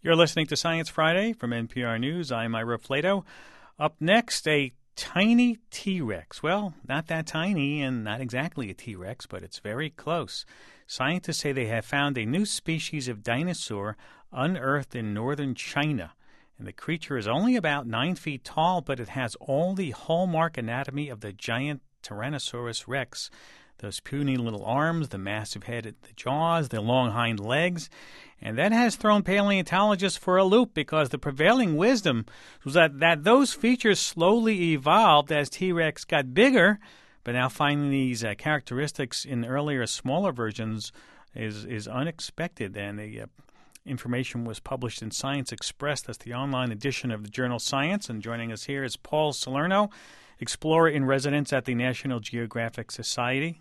You're listening to Science Friday from NPR News. I'm Ira Flato. Up next, a tiny T-Rex. Well, not that tiny and not exactly a T-Rex, but it's very close. Scientists say they have found a new species of dinosaur unearthed in northern China. And the creature is only about 9 feet tall, but it has all the hallmark anatomy of the giant Tyrannosaurus rex. Those puny little arms, the massive head, the jaws, the long hind legs. And that has thrown paleontologists for a loop because the prevailing wisdom was that those features slowly evolved as T-Rex got bigger, but now finding these characteristics in earlier, smaller versions is unexpected. And the information was published in Science Express. That's the online edition of the journal Science. And joining us here is Paul Salerno, explorer in residence at the National Geographic Society.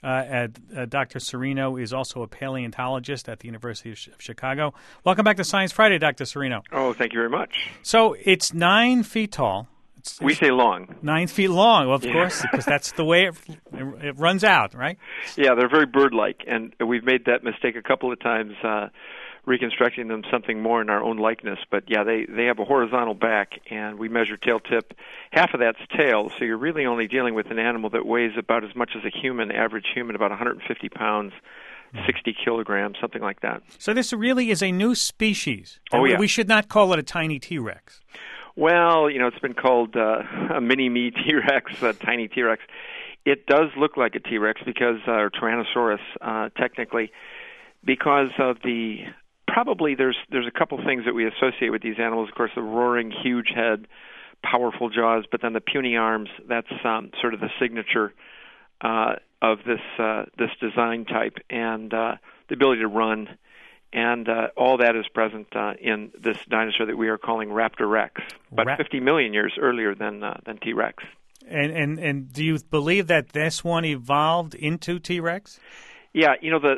Dr. Sereno is also a paleontologist at the University of Chicago. Welcome back to Science Friday, Dr. Sereno. Oh, thank you very much. So it's 9 feet tall. We say long. 9 feet long, well, of course, because that's the way it runs out, right? Yeah, they're very bird-like, and we've made that mistake a couple of times, reconstructing them something more in our own likeness. But yeah, they have a horizontal back, and we measure tail tip. Half of that's tail, so you're really only dealing with an animal that weighs about as much as a human, average human, about 150 pounds, 60 kilograms, something like that. So this really is a new species. Oh, yeah. We should not call it a tiny T-Rex. Well, it's been called a mini-me T-Rex, a tiny T-Rex. It does look like a T-Rex because, or Tyrannosaurus, technically, because of probably there's a couple things that we associate with these animals. Of course, the roaring, huge head, powerful jaws, but then the puny arms. That's sort of the signature of this design type, and the ability to run, and all that is present in this dinosaur that we are calling Raptor Rex, about 50 million years earlier than T-Rex. And do you believe that this one evolved into T-Rex? Yeah,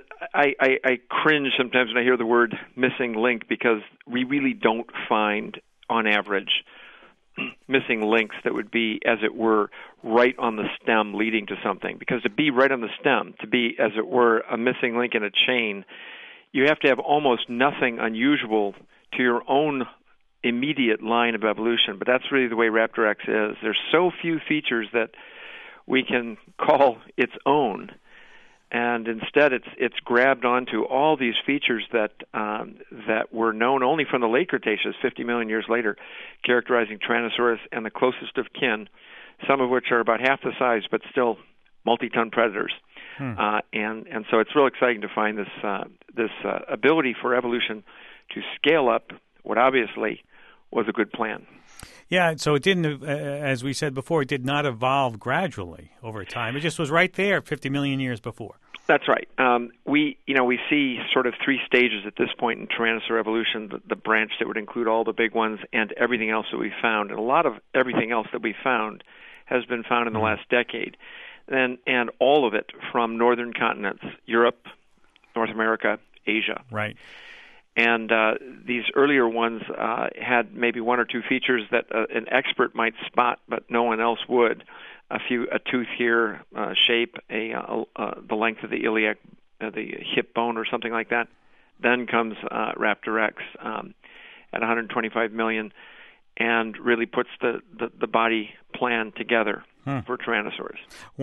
I cringe sometimes when I hear the word missing link because we really don't find, on average, missing links that would be, as it were, right on the stem leading to something. Because to be right on the stem, to be, as it were, a missing link in a chain, you have to have almost nothing unusual to your own immediate line of evolution. But that's really the way Raptor X is. There's so few features that we can call its own. And instead, it's grabbed onto all these features that were known only from the late Cretaceous, 50 million years later, characterizing Tyrannosaurus and the closest of kin, some of which are about half the size, but still multi-ton predators. And so it's real exciting to find this ability for evolution to scale up what obviously was a good plan. Yeah, so it didn't, as we said before, it did not evolve gradually over time. It just was right there 50 million years before. That's right. We see sort of three stages at this point in Tyrannosaur evolution, the branch that would include all the big ones and everything else that we found. And a lot of everything else that we found has been found in the last decade. And all of it from northern continents, Europe, North America, Asia. Right. And these earlier ones had maybe one or two features that an expert might spot, but no one else would. A tooth here, shape, the length of the iliac, the hip bone, or something like that. Then comes Raptor X at 125 million, and really puts the body plan together for Tyrannosaurs.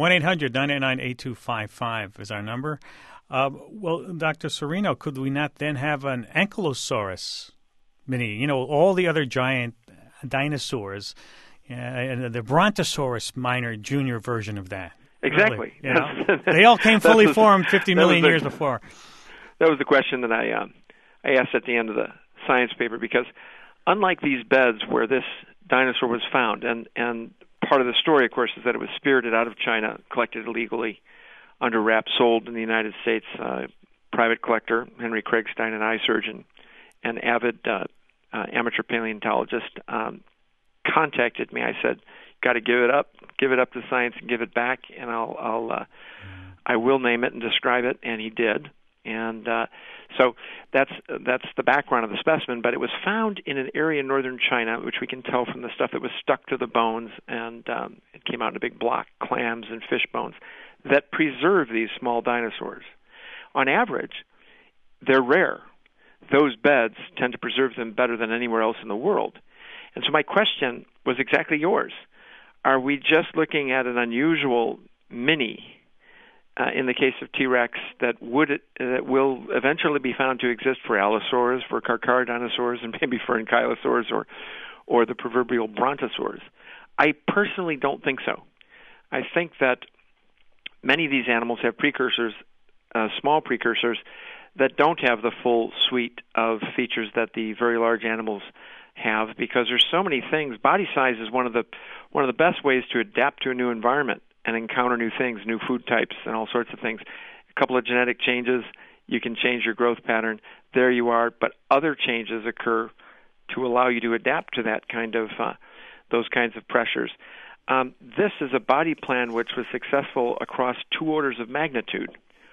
1-800-999-8255 is our number. Well, Dr. Sereno, could we not then have an Ankylosaurus mini? All the other giant dinosaurs, and the Brontosaurus minor junior version of that. Exactly. Really, they all came fully formed 50 million years before. That was the question that I asked at the end of the science paper, because unlike these beds where this dinosaur was found, and part of the story, of course, is that it was spirited out of China, collected illegally, under wrap, sold in the United States. Private collector Henry Craigstein, an eye surgeon, an avid amateur paleontologist, contacted me. I said, "Got to give it up to science and give it back, and I will name it and describe it." And he did. And so that's the background of the specimen. But it was found in an area in northern China, which we can tell from the stuff that was stuck to the bones, and it came out in a big block, clams and fish bones, that preserve these small dinosaurs. On average, they're rare. those beds tend to preserve them better than anywhere else in the world. And so my question was exactly yours. Are we just looking at an unusual mini in the case of T-Rex that will eventually be found to exist for allosaurs, for carcharodontosaurs, and maybe for ankylosaurs or the proverbial brontosaurs? I personally don't think so. I think that many of these animals have precursors, small precursors, that don't have the full suite of features that the very large animals have, because there's so many things. Body size is one of the best ways to adapt to a new environment and encounter new things, new food types, and all sorts of things. A couple of genetic changes, you can change your growth pattern. There you are. But other changes occur to allow you to adapt to that kind of those kinds of pressures. This is a body plan which was successful across 2 orders of magnitude,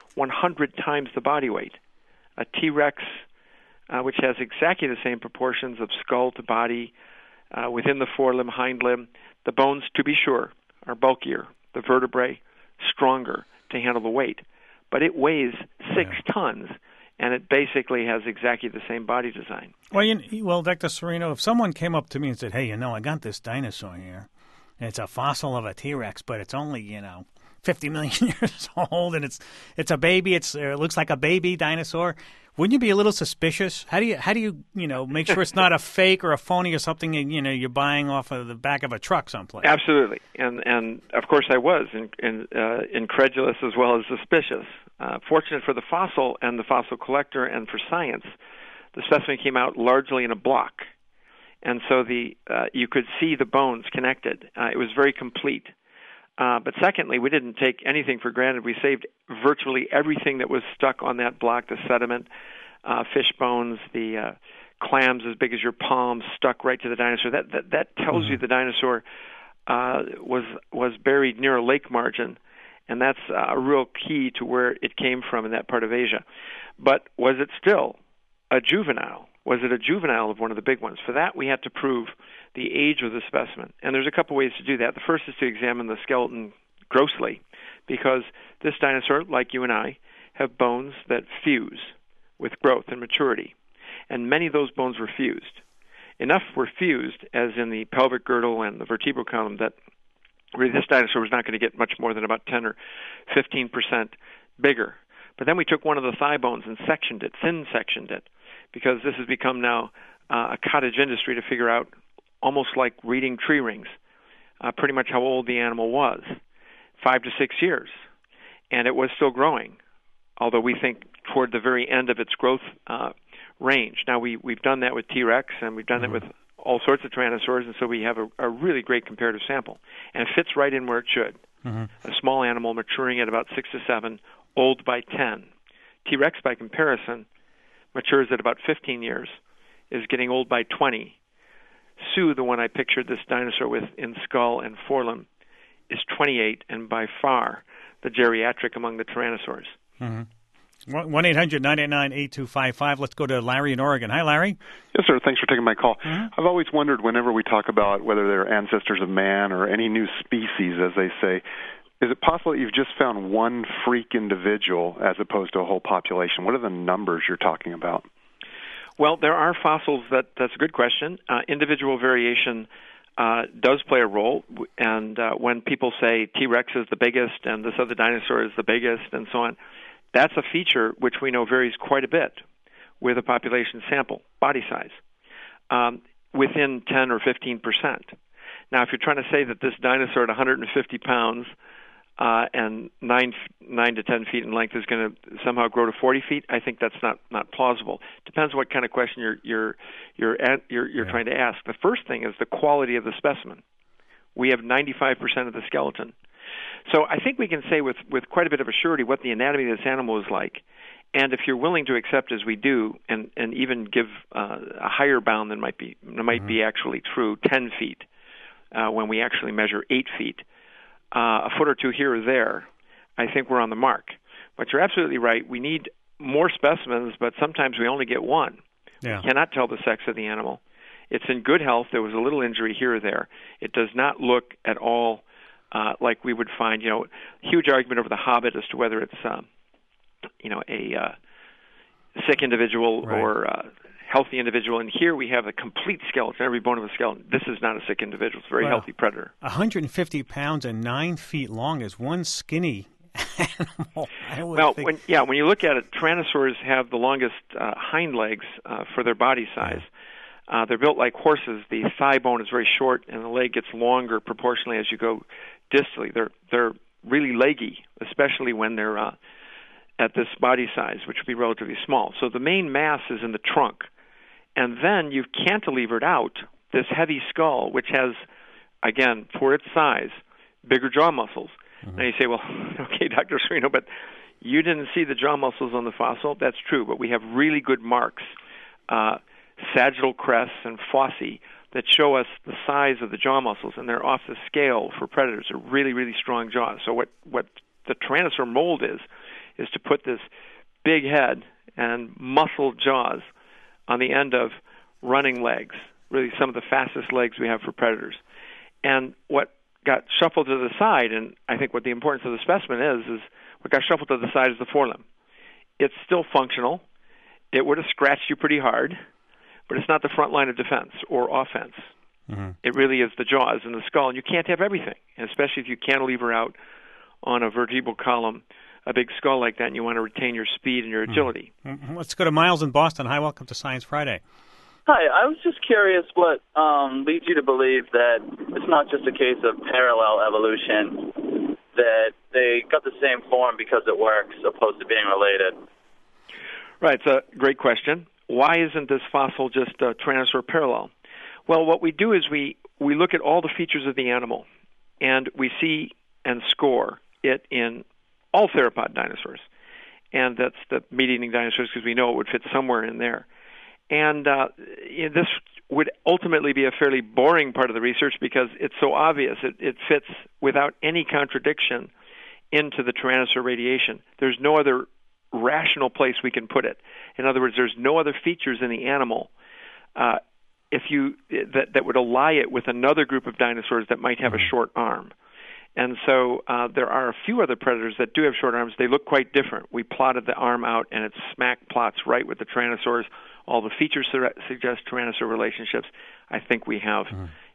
100 times the body weight. A T-Rex, which has exactly the same proportions of skull to body, within the forelimb, hind limb. The bones, to be sure, are bulkier. The vertebrae, stronger to handle the weight. But it weighs 6 tons, and it basically has exactly the same body design. Well, Dr. Serino, if someone came up to me and said, hey, I got this dinosaur here, and it's a fossil of a T-Rex, but it's only, 50 million years old, and it's a baby. It looks like a baby dinosaur. Wouldn't you be a little suspicious? How do you make sure it's not a fake or a phony or something you're buying off of the back of a truck someplace? Absolutely, and of course I was incredulous as well as suspicious. Fortunate for the fossil and the fossil collector and for science, the specimen came out largely in a block, and so you could see the bones connected. It was very complete. But secondly, we didn't take anything for granted. We saved virtually everything that was stuck on that block, the sediment, fish bones, the clams as big as your palm stuck right to the dinosaur. That tells you the dinosaur was buried near a lake margin, and that's a real key to where it came from in that part of Asia. But was it still a juvenile? Was it a juvenile of one of the big ones? For that, we had to prove the age of the specimen. And there's a couple ways to do that. The first is to examine the skeleton grossly, because this dinosaur, like you and I, have bones that fuse with growth and maturity. And many of those bones were fused. Enough were fused, as in the pelvic girdle and the vertebral column, that really this dinosaur was not going to get much more than about 10 or 15% bigger. But then we took one of the thigh bones and sectioned it, thin-sectioned it, because this has become now a cottage industry to figure out, almost like reading tree rings, pretty much how old the animal was, 5 to 6 years. And it was still growing, although we think toward the very end of its growth range. Now, we've done that with T-Rex, and we've done that with all sorts of tyrannosaurs, and so we have a really great comparative sample. And it fits right in where it should. A small animal maturing at about 6 to 7, old by 10. T-Rex, by comparison, matures at about 15 years, is getting old by 20. Sue, the one I pictured this dinosaur with in skull and forelimb, is 28, and by far the geriatric among the tyrannosaurs. 1-800-989-8255. Let's go to Larry in Oregon. Hi, Larry. Yes, sir. Thanks for taking my call. I've always wondered, whenever we talk about whether they're ancestors of man or any new species, as they say, is it possible that you've just found one freak individual as opposed to a whole population? What are the numbers you're talking about? Well, there are fossils that's a good question. Individual variation does play a role, and when people say T-Rex is the biggest and this other dinosaur is the biggest and so on, that's a feature which we know varies quite a bit with a population sample, body size, within 10 or 15%. Now, if you're trying to say that this dinosaur at 150 pounds and 9 to 10 feet in length is going to somehow grow to 40 feet, I think that's not plausible. Depends what kind of question you're trying to ask. The first thing is the quality of the specimen. We have 95% of the skeleton. So I think we can say with quite a bit of surety what the anatomy of this animal is like. And if you're willing to accept, as we do, and even give a higher bound than might be actually true, 10 feet, when we actually measure 8 feet, a foot or two here or there, I think we're on the mark. But you're absolutely right. We need more specimens, but sometimes we only get one. Yeah. We cannot tell the sex of the animal. It's in good health. There was a little injury here or there. It does not look at all like we would find, huge argument over the Hobbit as to whether it's, sick individual or healthy individual. And here we have a complete skeleton, every bone of a skeleton. This is not a sick individual. It's a very healthy predator. 150 pounds and 9 feet long is one skinny animal. When you look at it, tyrannosaurs have the longest hind legs for their body size. They're built like horses. The thigh bone is very short, and the leg gets longer proportionally as you go distally. They're really leggy, especially when they're at this body size, which would be relatively small. So the main mass is in the trunk. And then you've cantilevered out this heavy skull, which has, again, for its size, bigger jaw muscles. Mm-hmm. Now you say, well, okay, Dr. Serino, but you didn't see the jaw muscles on the fossil. That's true, but we have really good marks, sagittal crests and fossae, that show us the size of the jaw muscles, and they're off the scale for predators. They're really, really strong jaws. So what the Tyrannosaur mold is to put this big head and muscled jaws on the end of running legs, really some of the fastest legs we have for predators. And what got shuffled to the side, and I think what the importance of the specimen is what got shuffled to the side is the forelimb. It's still functional. It would have scratched you pretty hard, but it's not the front line of defense or offense. Mm-hmm. It really is the jaws and the skull, and you can't have everything, and especially if you cantilever out on a vertebral column a big skull like that, and you want to retain your speed and your agility. Mm-hmm. Let's go to Miles in Boston. Hi, welcome to Science Friday. Hi, I was just curious what leads you to believe that it's not just a case of parallel evolution, that they got the same form because it works, opposed to being related. Right, it's a great question. Why isn't this fossil just a Tyrannosaur parallel? Well, what we do is we look at all the features of the animal, and we see and score it in all theropod dinosaurs. And that's the meat-eating dinosaurs because we know it would fit somewhere in there. And this would ultimately be a fairly boring part of the research because it's so obvious. It fits without any contradiction into the Tyrannosaur radiation. There's no other rational place we can put it. In other words, there's no other features in the animal that would ally it with another group of dinosaurs that might have a short arm. And so there are a few other predators that do have short arms. They look quite different. We plotted the arm out, and it smack plots right with the Tyrannosaurs. All the features suggest Tyrannosaur relationships. I think we have,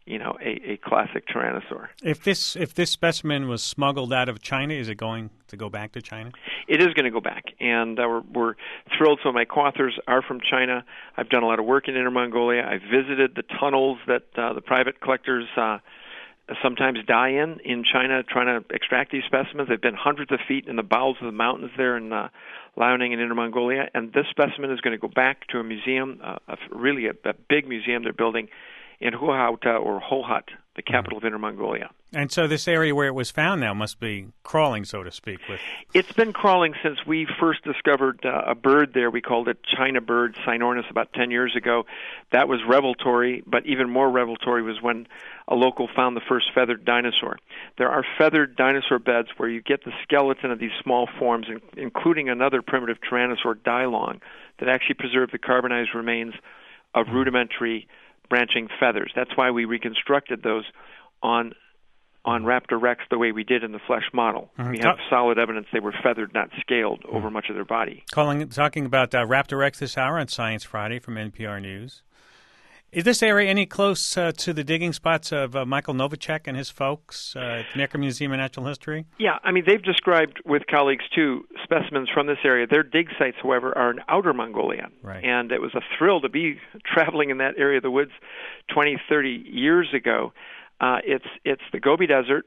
a classic Tyrannosaur. If this specimen was smuggled out of China, is it going to go back to China? It is going to go back, and we're thrilled. Some of my co-authors are from China. I've done a lot of work in Inner Mongolia. I visited the tunnels that the private collectors sometimes die in China trying to extract these specimens. They've been hundreds of feet in the bowels of the mountains there in Liaoning in Inner Mongolia, and this specimen is going to go back to a museum, really a big museum they're building in Huahauta or Hohhot, the capital of Inner Mongolia. And so this area where it was found now must be crawling, so to speak. It's been crawling since we first discovered a bird there. We called it China bird, Cynornis, about 10 years ago. That was revelatory, but even more revelatory was when a local found the first feathered dinosaur. There are feathered dinosaur beds where you get the skeleton of these small forms, including another primitive Tyrannosaur Dilong, that actually preserve the carbonized remains of rudimentary branching feathers. That's why we reconstructed those on Raptor Rex the way we did in the flesh model. Mm-hmm. We have solid evidence they were feathered, not scaled, over much of their body. Talking about Raptor Rex this hour on Science Friday from NPR News. Is this area any close to the digging spots of Michael Novacek and his folks at the American Museum of Natural History? Yeah, I mean, they've described with colleagues, too, specimens from this area. Their dig sites, however, are in outer Mongolia. Right. And it was a thrill to be traveling in that area of the woods 20, 30 years ago. It's the Gobi Desert,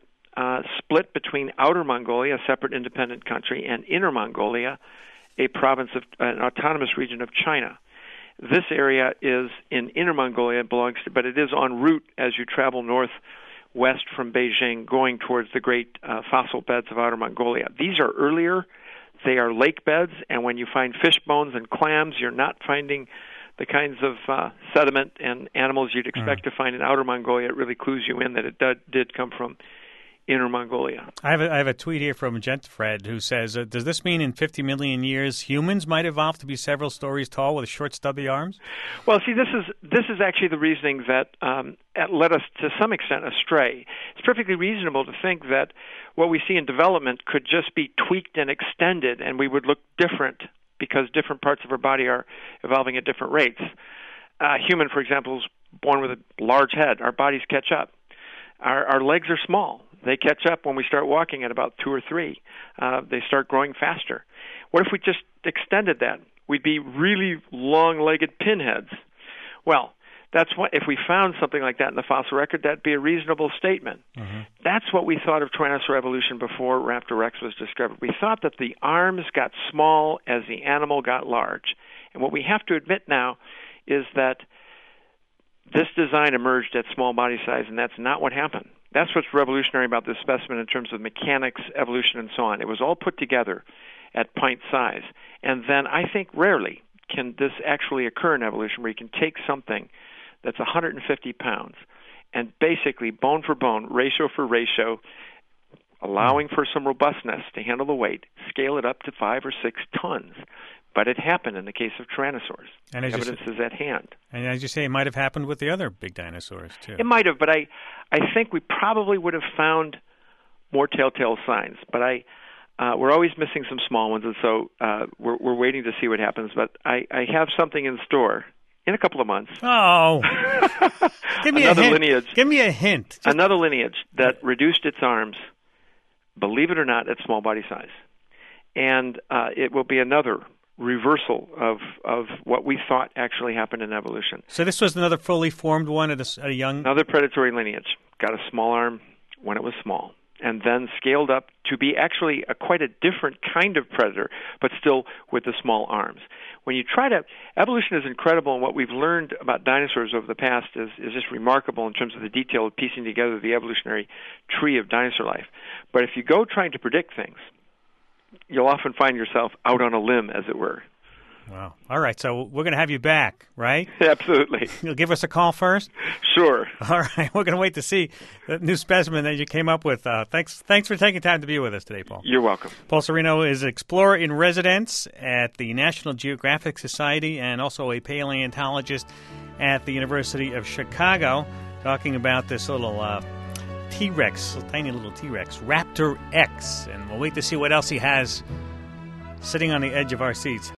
split between outer Mongolia, a separate independent country, and inner Mongolia, a province of an autonomous region of China. This area is in Inner Mongolia, but it is en route as you travel northwest from Beijing, going towards the great fossil beds of Outer Mongolia. These are earlier. They are lake beds, and when you find fish bones and clams, you're not finding the kinds of sediment and animals you'd expect to find in Outer Mongolia. It really clues you in that it did come from Inner Mongolia. I have a tweet here from Gentfred who says, does this mean in 50 million years humans might evolve to be several stories tall with short, stubby arms? Well, see, this is actually the reasoning that led us to some extent astray. It's perfectly reasonable to think that what we see in development could just be tweaked and extended, and we would look different because different parts of our body are evolving at different rates. Human, for example, is born with a large head. Our bodies catch up. Our legs are small. They catch up when we start walking at about 2 or 3. They start growing faster. What if we just extended that? We'd be really long-legged pinheads. Well, that's what, if we found something like that in the fossil record, that'd be a reasonable statement. Mm-hmm. That's what we thought of Tyrannosaur evolution before Raptor Rex was discovered. We thought that the arms got small as the animal got large. And what we have to admit now is that this design emerged at small body size, and that's not what happened. That's what's revolutionary about this specimen in terms of mechanics, evolution, and so on. It was all put together at pint size. And then I think rarely can this actually occur in evolution, where you can take something that's 150 pounds and basically bone for bone, ratio for ratio, allowing for some robustness to handle the weight, scale it up to 5 or 6 tons. But it happened in the case of tyrannosaurs. And evidence is at hand. And as you say, it might have happened with the other big dinosaurs, too. It might have, but I think we probably would have found more telltale signs. But we're always missing some small ones, and so we're waiting to see what happens. But I have something in store in a couple of months. Oh. Give me another a hint. Lineage. Give me a hint. Another lineage that reduced its arms, believe it or not, at small body size. And it will be another reversal of what we thought actually happened in evolution. So this was another fully formed one at a young... Another predatory lineage. Got a small arm when it was small, and then scaled up to be actually quite a different kind of predator, but still with the small arms. When you try to... Evolution is incredible, and what we've learned about dinosaurs over the past is just remarkable in terms of the detail of piecing together the evolutionary tree of dinosaur life. But if you go trying to predict things, you'll often find yourself out on a limb, as it were. Wow. All right, so we're going to have you back, right? Absolutely. You'll give us a call first? Sure. All right, we're going to wait to see the new specimen that you came up with. Thanks for taking time to be with us today, Paul. You're welcome. Paul Sereno is explorer in residence at the National Geographic Society and also a paleontologist at the University of Chicago, talking about this little... T-Rex, tiny little T-Rex, Raptor X. And we'll wait to see what else he has sitting on the edge of our seats.